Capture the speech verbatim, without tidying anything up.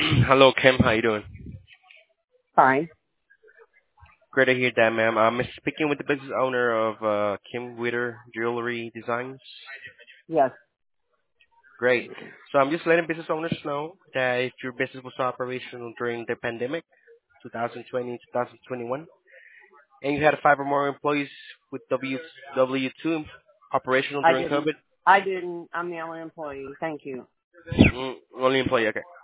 Hello, Kim. How you doing? Fine. Great to hear that, ma'am. I'm speaking with the business owner of uh, Kim Witter Jewelry Designs. Yes, Great. So I'm just letting business owners know that if your business was operational during the pandemic, twenty twenty, twenty twenty-one, and you had five or more employees with W W two operational I during didn't. COVID, I didn't. I'm the only employee. Thank you. mm, only employee. Okay.